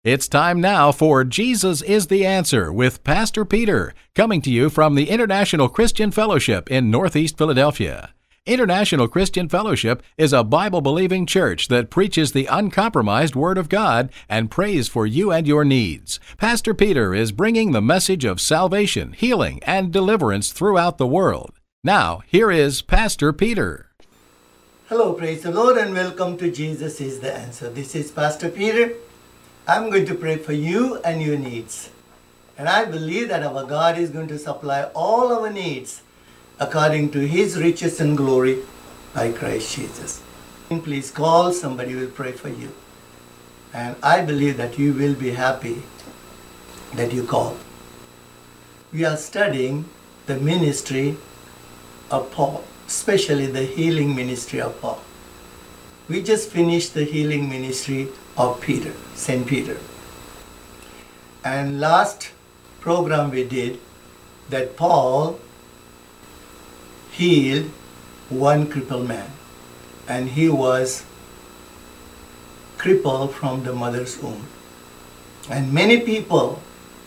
It's time now for Jesus is the Answer with Pastor Peter, coming to you from the International Christian Fellowship in Northeast Philadelphia. International Christian Fellowship is a Bible-believing church that preaches the uncompromised Word of God and prays for you and your needs. Pastor Peter is bringing the message of salvation, healing, and deliverance throughout the world. Now, here is Pastor Peter. Hello, praise the Lord, and welcome to Jesus is the Answer. This is Pastor Peter. I'm going to pray for you and your needs. And I believe that our God is going to supply all our needs according to His riches and glory by Christ Jesus. Please call, somebody will pray for you. And I believe that you will be happy that you called. We are studying the ministry of Paul, especially the healing ministry of Paul. We just finished the healing ministry of Peter, St. Peter. And last program we did that Paul healed one crippled man, and he was crippled from the mother's womb. And many people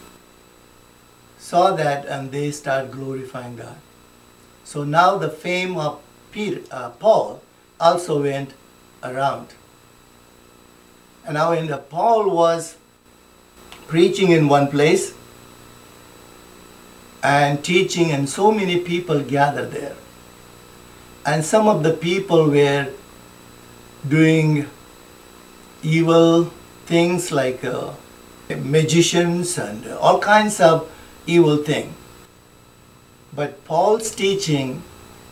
saw that and they start glorifying God. So now the fame of Paul also went around. And now when Paul was preaching in one place and teaching, and so many people gathered there. And some of the people were doing evil things like magicians and all kinds of evil things. But Paul's teaching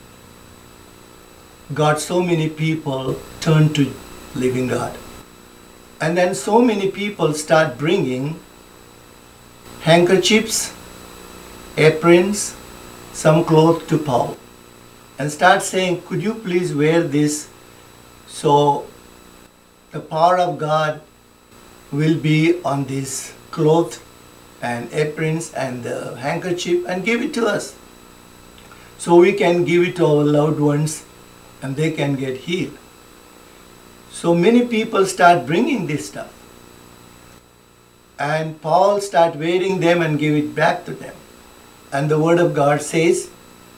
got so many people turned to living God. And then so many people start bringing handkerchiefs, aprons, some clothes to Paul, and start saying, could you please wear this so the power of God will be on this cloth and aprons and the handkerchief, and give it to us so we can give it to our loved ones and they can get healed. So many people start bringing this stuff. And Paul start wearing them and give it back to them. And the Word of God says,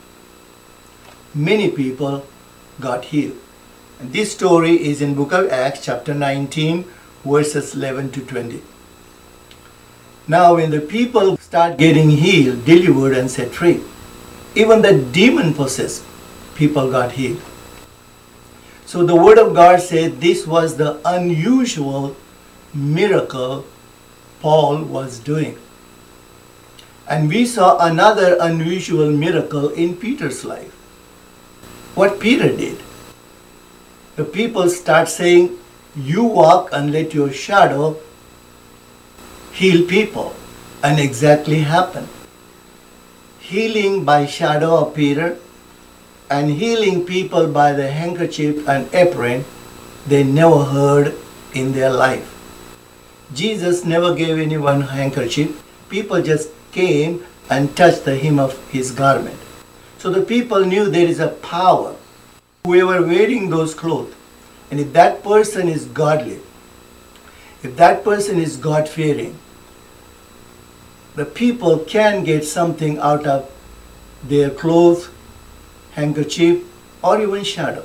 many people got healed. And this story is in book of Acts chapter 19 verses 11 to 20. Now when the people start getting healed, delivered and set free, even the demon-possessed people got healed. So the Word of God said this was the unusual miracle Paul was doing. And we saw another unusual miracle in Peter's life. What Peter did. The people start saying, you walk and let your shadow heal people. And exactly happened. Healing by shadow of Peter, and healing people by the handkerchief and apron they never heard in their life. Jesus never gave anyone a handkerchief. People just came and touched the hem of his garment. So the people knew there is a power. Whoever wearing those clothes, and if that person is godly, if that person is God-fearing, the people can get something out of their clothes, handkerchief, or even shadow.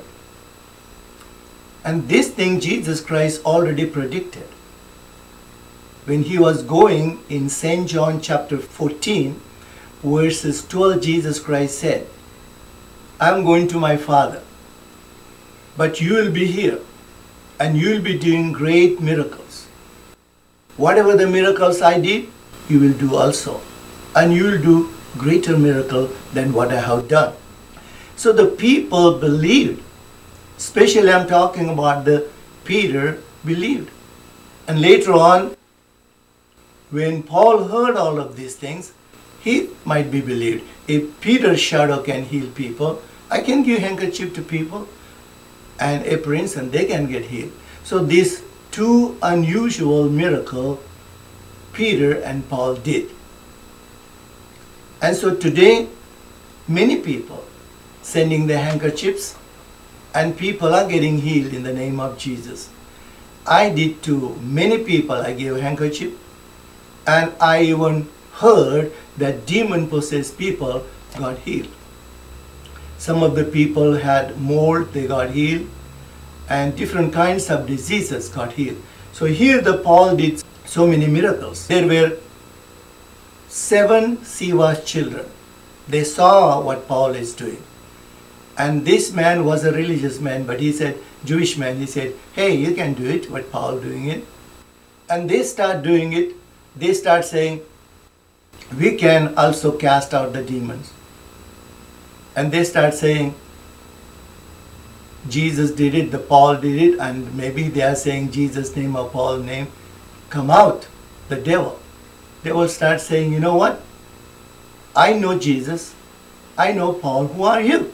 And this thing Jesus Christ already predicted. When he was going in St. John chapter 14, verses 12, Jesus Christ said, I am going to my Father, but you will be here, and you will be doing great miracles. Whatever the miracles I did, you will do also. And you will do greater miracle than what I have done. So the people believed. Especially I'm talking about the Peter believed. And later on, when Paul heard all of these things, he might be believed. If Peter's shadow can heal people, I can give handkerchief to people and aprons and they can get healed. So these two unusual miracles Peter and Paul did. And so today, many people sending their handkerchiefs, and people are getting healed in the name of Jesus. I did to many people. I gave a handkerchief, and I even heard that demon-possessed people got healed. Some of the people had mold, they got healed, and different kinds of diseases got healed. So here the Paul did so many miracles. There were 7 Siva's children. They saw what Paul is doing. And this man was a religious man, but he said, Jewish man, he said, hey, you can do it, what Paul doing it. And they start doing it. They start saying, we can also cast out the demons. And they start saying, Jesus did it, the Paul did it, and maybe they are saying Jesus' name or Paul's name. Come out, the devil. They will start saying, you know what? I know Jesus. I know Paul. Who are you?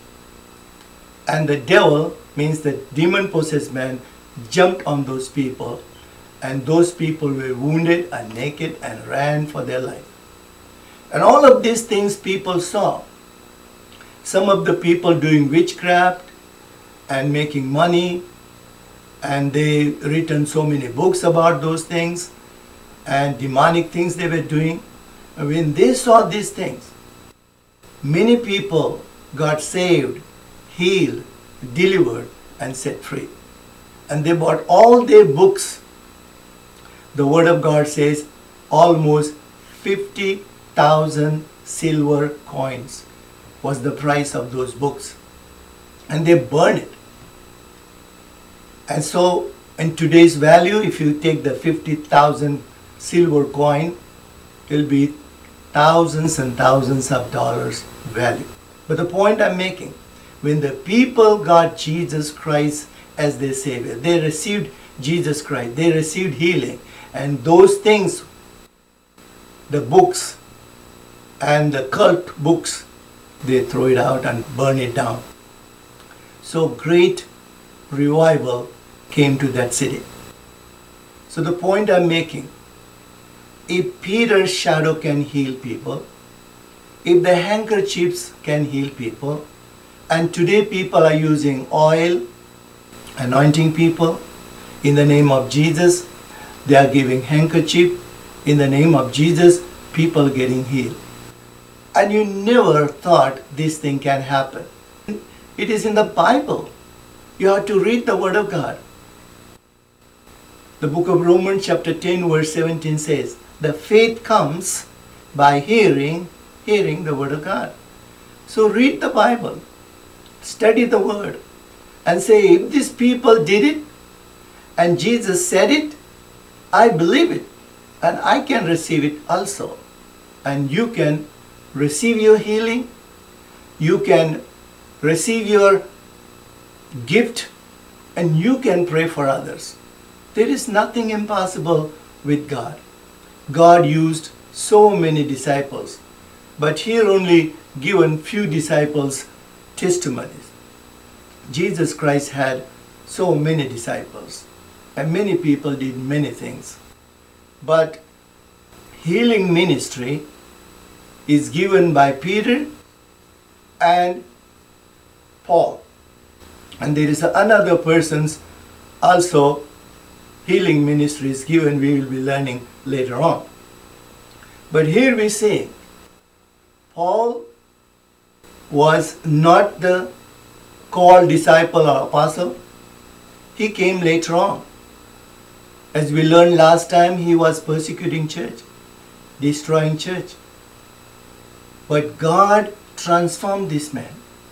And the devil, means the demon-possessed man, jumped on those people, and those people were wounded and naked and ran for their life. And all of these things people saw. Some of the people doing witchcraft and making money, and they written so many books about those things and demonic things they were doing. And when they saw these things, many people got saved, healed, delivered, and set free. And they bought all their books. The Word of God says almost 50,000 silver coins was the price of those books. And they burned it. And so in today's value, if you take the 50,000 silver coin, it will be thousands and thousands of dollars value. But the point I'm making, when the people got Jesus Christ as their Savior, they received Jesus Christ, they received healing, and those things, the books and the cult books, they throw it out and burn it down. So great revival came to that city. So the point I'm making, if Peter's shadow can heal people, if the handkerchiefs can heal people, and today people are using oil, anointing people in the name of Jesus, they are giving handkerchief in the name of Jesus, people getting healed. And you never thought this thing can happen. It is in the Bible. You have to read the Word of God. The book of Romans chapter 10 verse 17 says, the faith comes by hearing the Word of God. So read the Bible, study the Word, and say, if these people did it, and Jesus said it, I believe it, and I can receive it also. And you can receive your healing, you can receive your gift, and you can pray for others. There is nothing impossible with God. God used so many disciples, but here only given few disciples testimonies. Jesus Christ had so many disciples, and many people did many things. But healing ministry is given by Peter and Paul. And there is another person's also healing ministry is given, we will be learning later on. But here we see Paul was not the called disciple or apostle. He came later on. As we learned last time, he was persecuting church, destroying church. But God transformed this man.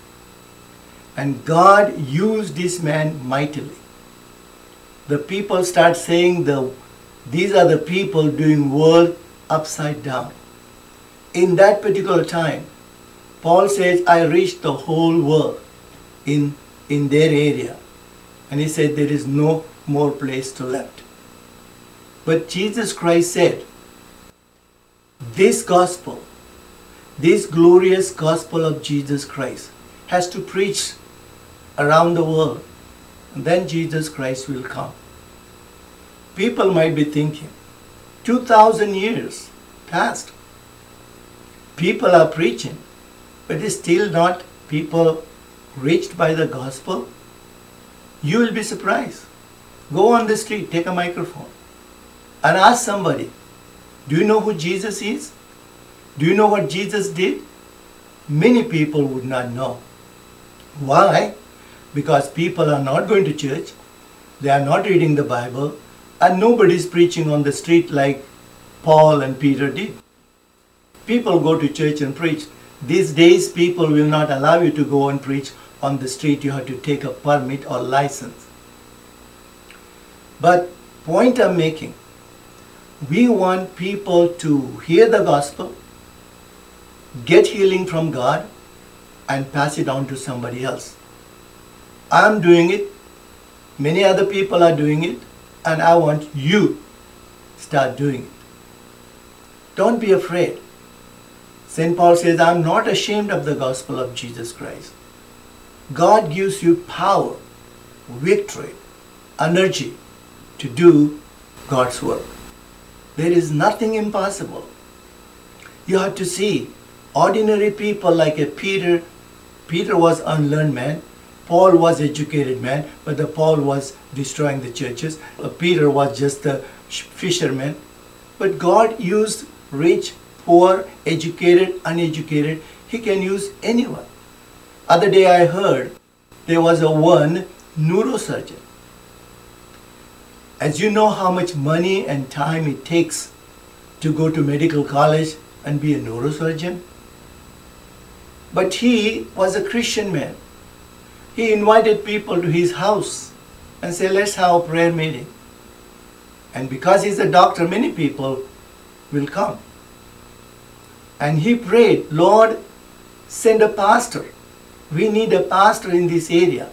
And God used this man mightily. The people start saying these are the people doing world upside down. In that particular time, Paul says, I reached the whole world in their area. And he said, there is no more place to left. But Jesus Christ said, this gospel, this glorious gospel of Jesus Christ has to preach around the world. And then Jesus Christ will come. People might be thinking, 2,000 years passed. People are preaching, but it's still not people reached by the gospel. You will be surprised. Go on the street, take a microphone, and ask somebody, do you know who Jesus is? Do you know what Jesus did? Many people would not know. Why? Because people are not going to church, they are not reading the Bible, and nobody is preaching on the street like Paul and Peter did. People go to church and preach. These days, people will not allow you to go and preach on the street. You have to take a permit or license. But point I'm making, we want people to hear the gospel, get healing from God, and pass it on to somebody else. I'm doing it. Many other people are doing it. And I want you to start doing it. Don't be afraid. St. Paul says, I'm not ashamed of the gospel of Jesus Christ. God gives you power, victory, energy to do God's work. There is nothing impossible. You have to see ordinary people like a Peter. Peter was unlearned man. Paul was educated man, but the Paul was destroying the churches. Peter was just a fisherman. But God used rich, poor, educated, uneducated. He can use anyone. Other day I heard there was one neurosurgeon. As you know how much money and time it takes to go to medical college and be a neurosurgeon. But he was a Christian man. He invited people to his house and said, let's have a prayer meeting. And because he's a doctor, many people will come. And he prayed, Lord, send a pastor. We need a pastor in this area.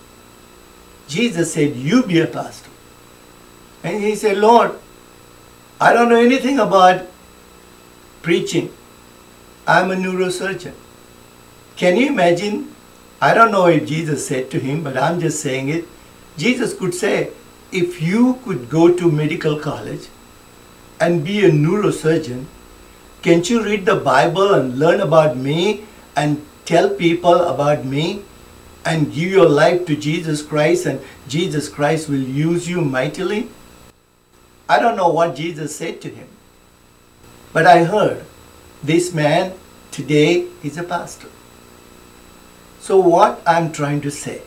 Jesus said, you be a pastor. And he said, Lord, I don't know anything about preaching. I'm a neurosurgeon. Can you imagine? I don't know if Jesus said to him, but I'm just saying it. Jesus could say, if you could go to medical college and be a neurosurgeon, can't you read the Bible and learn about me and tell people about me and give your life to Jesus Christ, and Jesus Christ will use you mightily? I don't know what Jesus said to him, but I heard this man today is a pastor. So what I'm trying to say,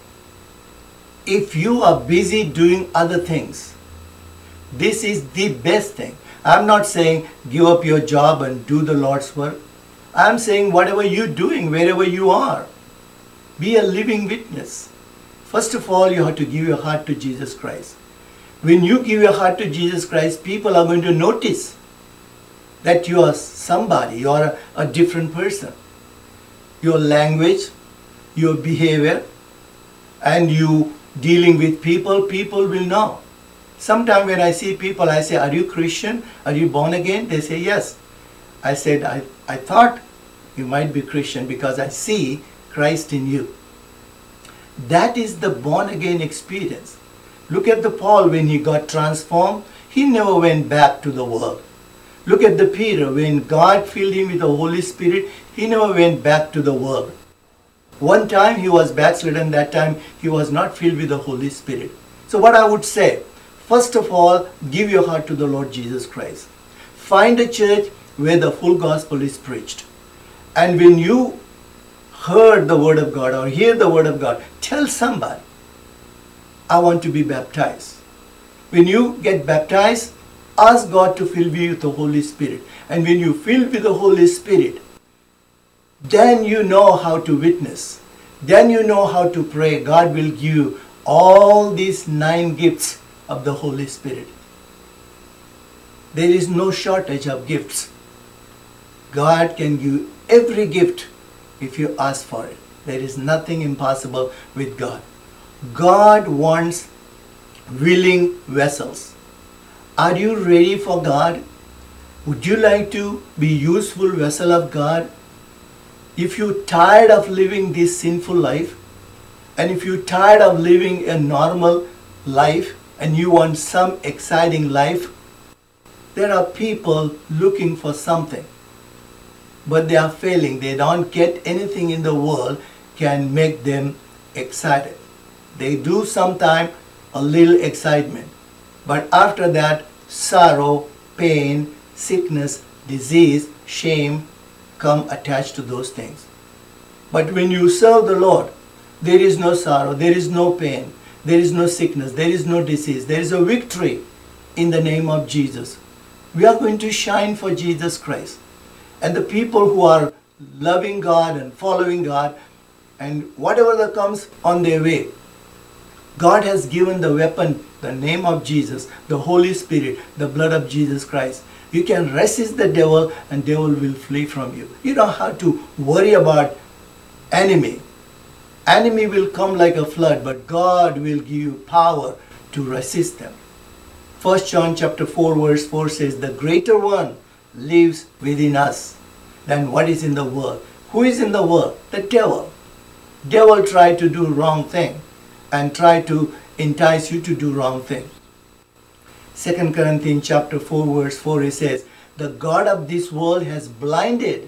if you are busy doing other things, this is the best thing. I'm not saying give up your job and do the Lord's work. I'm saying whatever you're doing, wherever you are, be a living witness. First of all, you have to give your heart to Jesus Christ. When you give your heart to Jesus Christ, people are going to notice that you are somebody, you are a different person. Your language, your behavior, and you dealing with people, people will know. Sometimes when I see people, I say, are you Christian? Are you born again? They say, yes. I said, I thought you might be Christian because I see Christ in you. That is the born again experience. Look at the Paul when he got transformed. He never went back to the world. Look at the Peter when God filled him with the Holy Spirit. He never went back to the world. One time he was backslidden, that time he was not filled with the Holy Spirit. So what I would say, first of all, give your heart to the Lord Jesus Christ. Find a church where the full gospel is preached. And when you heard the word of God or hear the word of God, tell somebody, I want to be baptized. When you get baptized, ask God to fill you with the Holy Spirit. And when you fill with the Holy Spirit, then you know how to witness. Then you know how to pray. God will give you all these 9 gifts of the Holy Spirit. There is no shortage of gifts. God can give every gift if you ask for it. There is nothing impossible with God. God wants willing vessels. Are you ready for God? Would you like to be useful vessel of God? If you're tired of living this sinful life, and if you're tired of living a normal life, and you want some exciting life, there are people looking for something, but they are failing. They don't get anything in the world can make them excited. They do sometime a little excitement. But after that, sorrow, pain, sickness, disease, shame come attached to those things. But when you serve the Lord, there is no sorrow, there is no pain, there is no sickness, there is no disease. There is a victory in the name of Jesus. We are going to shine for Jesus Christ. And the people who are loving God and following God, and whatever that comes on their way, God has given the weapon, the name of Jesus, the Holy Spirit, the blood of Jesus Christ. You can resist the devil and devil will flee from you. You don't have to worry about enemy. Enemy will come like a flood, but God will give you power to resist them. 1 John chapter 4 verse 4 says, the greater one lives within us than what is in the world. Who is in the world? The devil. Devil tried to do wrong thing and try to entice you to do wrong thing. 2 Corinthians chapter 4 verse 4 it says, the God of this world has blinded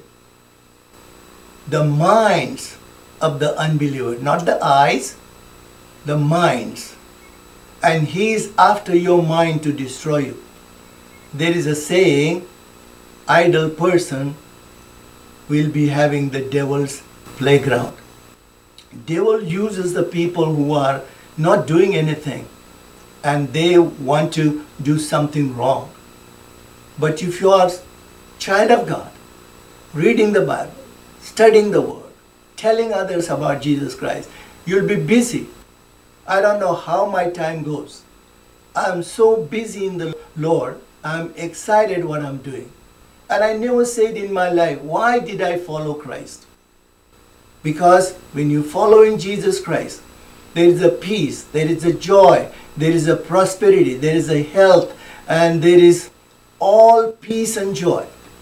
the minds of the unbeliever, not the eyes, the minds. And he is after your mind to destroy you. There is a saying, idle person will be having the devil's playground. Devil uses the people who are not doing anything and they want to do something wrong. But if you are child of God, reading the Bible, studying the Word, telling others about Jesus Christ, you'll be busy. I don't know how my time goes. I'm so busy in the Lord. I'm excited what I'm doing. And I never said in my life, why did I follow Christ? Because when you follow in Jesus Christ, there is a peace, there is a joy, there is a prosperity, there is a health, and there is all peace and joy.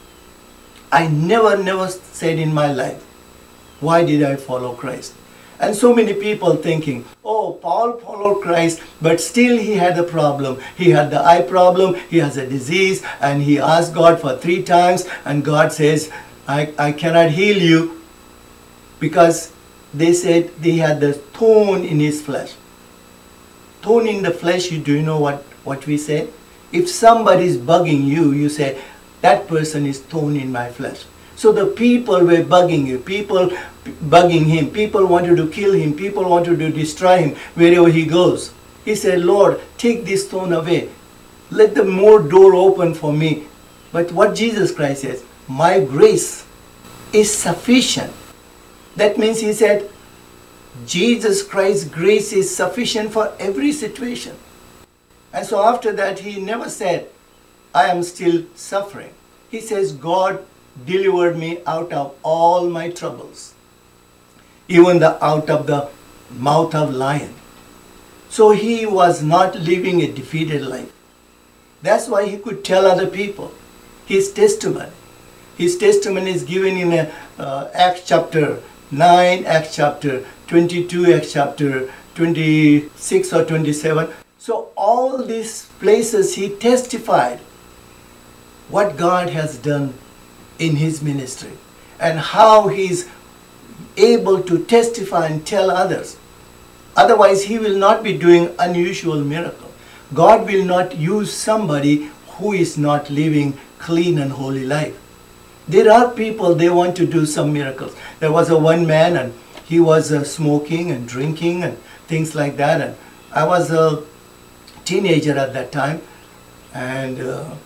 I never said in my life, why did I follow Christ? And so many people thinking, oh, Paul followed Christ, but still he had a problem. He had the eye problem, he has a disease, and he asked God for 3 times, and God says, I cannot heal you, because they said he had the thorn in his flesh. Thorn in the flesh, do you know what we say? If somebody is bugging you, you say, that person is thorn in my flesh. So the people were bugging you, people bugging him, people wanted to kill him, people wanted to destroy him wherever he goes. He said, Lord, take this thorn away. Let the more door open for me. But what Jesus Christ says, my grace is sufficient. That means he said, Jesus Christ's grace is sufficient for every situation. And so after that, he never said, I am still suffering. He says, God delivered me out of all my troubles, even out of the mouth of lion. So he was not living a defeated life. That's why he could tell other people his testimony. His testimony is given in Acts chapter 9, Acts chapter 22, Acts chapter 26 or 27. So all these places he testified what God has done in his ministry and how he is able to testify and tell others. Otherwise he will not be doing unusual miracle. God will not use somebody who is not living clean and holy life. There are people, they want to do some miracles. There was one man and he was smoking and drinking and things like that, and I was a teenager at that time, and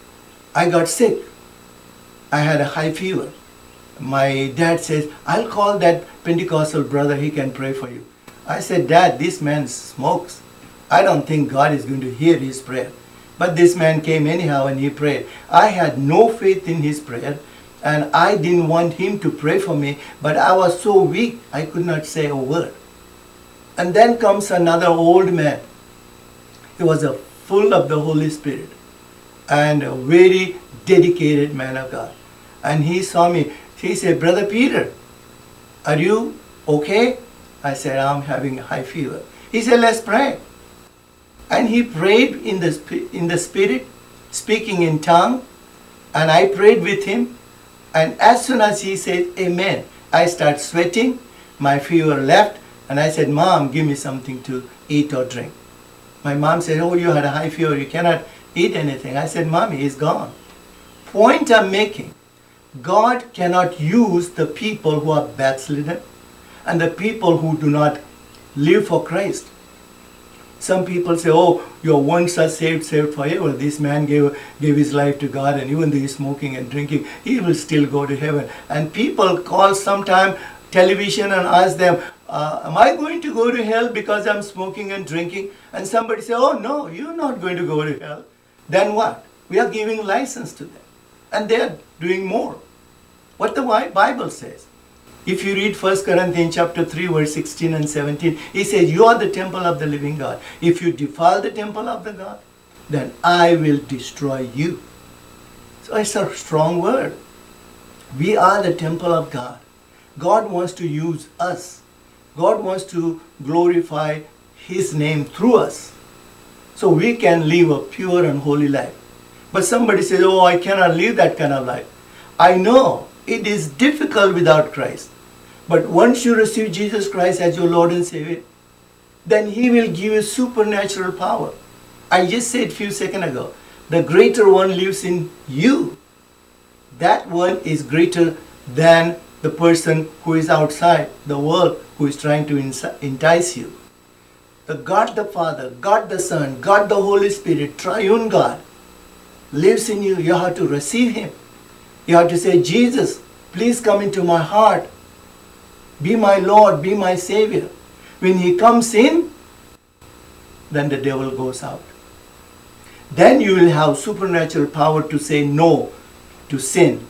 I got sick. I had a high fever. My dad says, I'll call that Pentecostal brother, he can pray for you. I said, Dad, this man smokes. I don't think God is going to hear his prayer. But this man came anyhow and he prayed. I had no faith in his prayer and I didn't want him to pray for me, but I was so weak I could not say a word. And then comes another old man. He was full of the Holy Spirit and a very dedicated man of God. And he saw me. He said, Brother Peter, are you okay? I said, I'm having a high fever. He said, let's pray. And he prayed in the Spirit, speaking in tongue. And I prayed with him. And as soon as he said, Amen, I started sweating. My fever left. And I said, Mom, give me something to eat or drink. My mom said, oh, you had a high fever, you cannot eat anything. I said, Mommy, he's gone. Point I'm making, God cannot use the people who are backslidden and the people who do not live for Christ. Some people say, oh, your once are saved forever. This man gave his life to God, and even though he's smoking and drinking, he will still go to heaven. And people call sometime television and ask them, am I going to go to hell because I'm smoking and drinking? And somebody say, oh no, you're not going to go to hell. Then what? We are giving license to them. And they are doing more. What the Bible says. If you read 1 Corinthians chapter 3 verse 16 and 17, he says, you are the temple of the living God. If you defile the temple of the God, then I will destroy you. So it's a strong word. We are the temple of God. God wants to use us. God wants to glorify His name through us. So we can live a pure and holy life. But somebody says, oh, I cannot live that kind of life. I know it is difficult without Christ. But once you receive Jesus Christ as your Lord and Savior, then He will give you supernatural power. I just said a few seconds ago, the greater one lives in you. That one is greater than the person who is outside the world, who is trying to entice you. The God the Father, God the Son, God the Holy Spirit, triune God, lives in you. You have to receive Him. You have to say, Jesus, please come into my heart. Be my Lord, be my Savior. When He comes in, then the devil goes out. Then you will have supernatural power to say no to sin,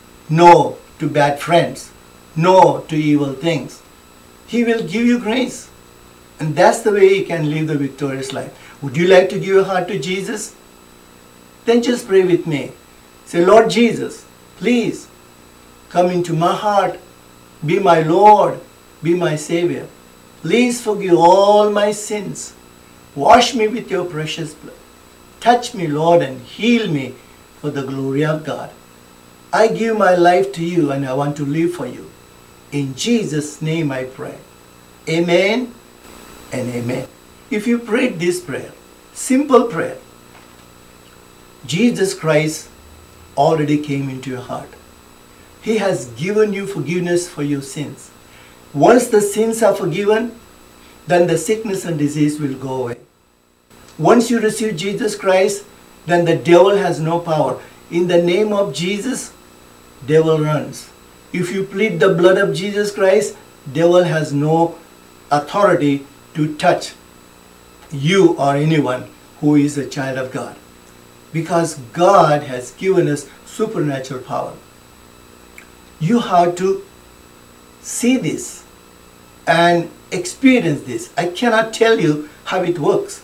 no to bad friends, no to evil things. He will give you grace. And that's the way you can live the victorious life. Would you like to give your heart to Jesus? Then just pray with me. Say, Lord Jesus, please come into my heart. Be my Lord, be my Savior. Please forgive all my sins. Wash me with your precious blood. Touch me, Lord, and heal me for the glory of God. I give my life to you and I want to live for you. In Jesus' name I pray. Amen and amen. If you prayed this prayer, simple prayer, Jesus Christ already came into your heart. He has given you forgiveness for your sins. Once the sins are forgiven, then the sickness and disease will go away. Once you receive Jesus Christ, then the devil has no power. In the name of Jesus, devil runs. If you plead the blood of Jesus Christ, devil has no authority to touch you or anyone who is a child of God. Because God has given us supernatural power. You have to see this and experience this. I cannot tell you how it works.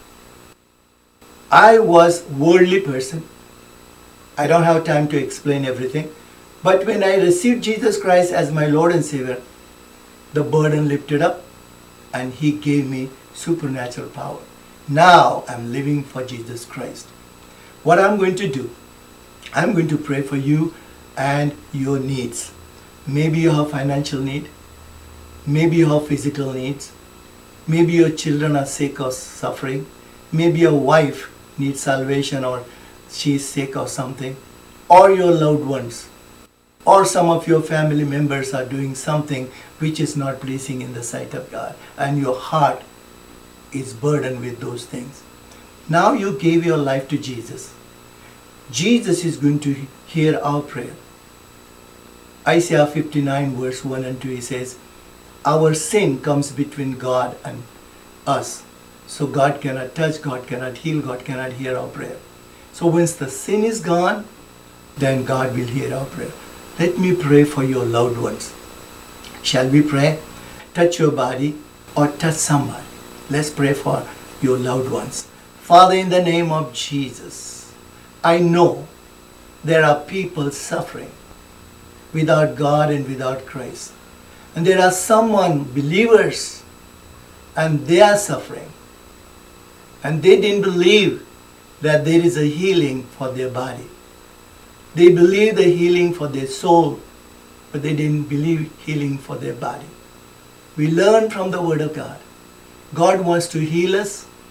I was a worldly person. I don't have time to explain everything. But when I received Jesus Christ as my Lord and Savior, the burden lifted up and He gave me supernatural power. Now I'm living for Jesus Christ. What I'm going to do, I'm going to pray for you and your needs. Maybe you have financial need. Maybe you have physical needs. Maybe your children are sick or suffering. Maybe your wife needs salvation or she is sick or something. Or your loved ones. Or some of your family members are doing something which is not pleasing in the sight of God. And your heart is burdened with those things. Now you gave your life to Jesus. Jesus is going to hear our prayer. Isaiah 59 verse 1 and 2, he says, our sin comes between God and us. So God cannot touch, God cannot heal, God cannot hear our prayer. So once the sin is gone, then God will hear our prayer. Let me pray for your loved ones. Shall we pray? Touch your body or touch somebody. Let's pray for your loved ones. Father, in the name of Jesus, I know there are people suffering without God and without Christ. And there are someone, believers, and they are suffering. And they didn't believe that there is a healing for their body. They believe the healing for their soul, but they didn't believe healing for their body. We learn from the Word of God. God wants to heal us.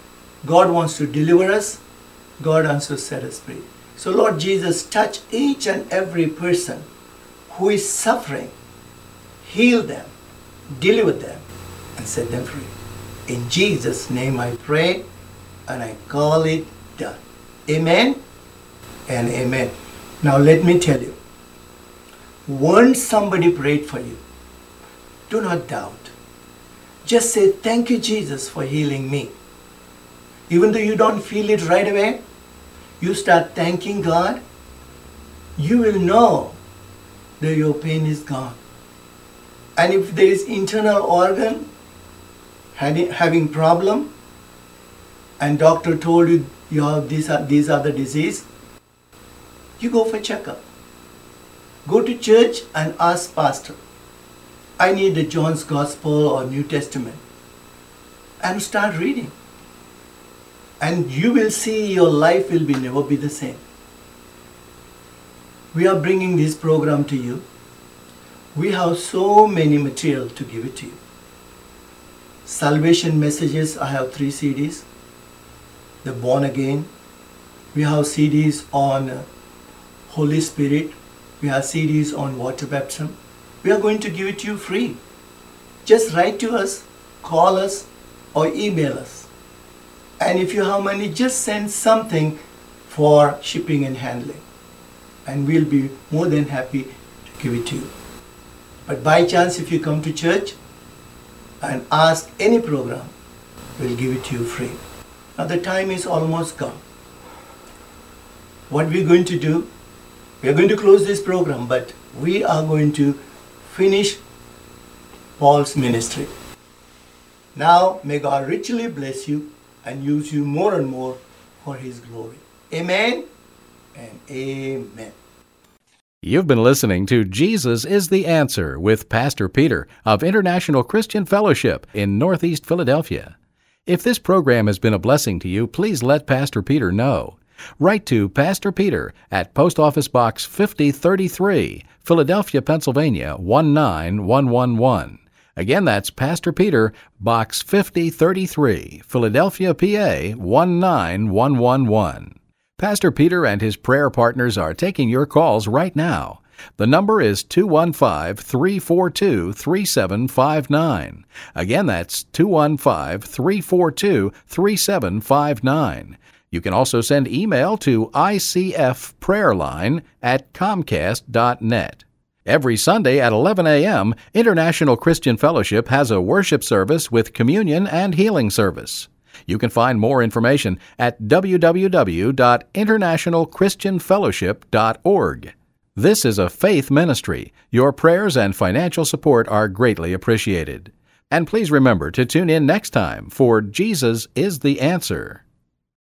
God wants to deliver us. God wants to set us free. So Lord Jesus, touch each and every person who is suffering. Heal them, deliver them, and set them free. In Jesus' name I pray, and I call it done. Amen and amen. Now let me tell you, once somebody prayed for you, do not doubt. Just say, thank you, Jesus, for healing me. Even though you don't feel it right away, you start thanking God, you will know that your pain is gone. And if there is internal organ having problem, and doctor told you have these are the disease, you go for checkup. Go to church and ask pastor, I need the John's Gospel or New Testament, and start reading. And you will see your life will never be the same. We are bringing this program to you. We have so many material to give it to you. Salvation messages, I have 3 CDs. The Born Again. We have CDs on Holy Spirit. We have CDs on water baptism. We are going to give it to you free. Just write to us, call us, or email us. And if you have money, just send something for shipping and handling. And we'll be more than happy to give it to you. But by chance, if you come to church and ask any program, we'll give it to you free. Now the time is almost gone. What we're going to do, we are going to close this program, but we are going to finish Paul's ministry. Now may God richly bless you and use you more and more for His glory. Amen and amen. You've been listening to Jesus is the Answer with Pastor Peter of International Christian Fellowship in Northeast Philadelphia. If this program has been a blessing to you, please let Pastor Peter know. Write to Pastor Peter at Post Office Box 5033, Philadelphia, Pennsylvania 19111. Again, that's Pastor Peter, Box 5033, Philadelphia, PA 19111. Pastor Peter and his prayer partners are taking your calls right now. The number is 215-342-3759. Again, that's 215-342-3759. You can also send email to icfprayerline@comcast.net. Every Sunday at 11 a.m., International Christian Fellowship has a worship service with communion and healing service. You can find more information at www.internationalchristianfellowship.org. This is a faith ministry. Your prayers and financial support are greatly appreciated. And please remember to tune in next time for Jesus is the Answer.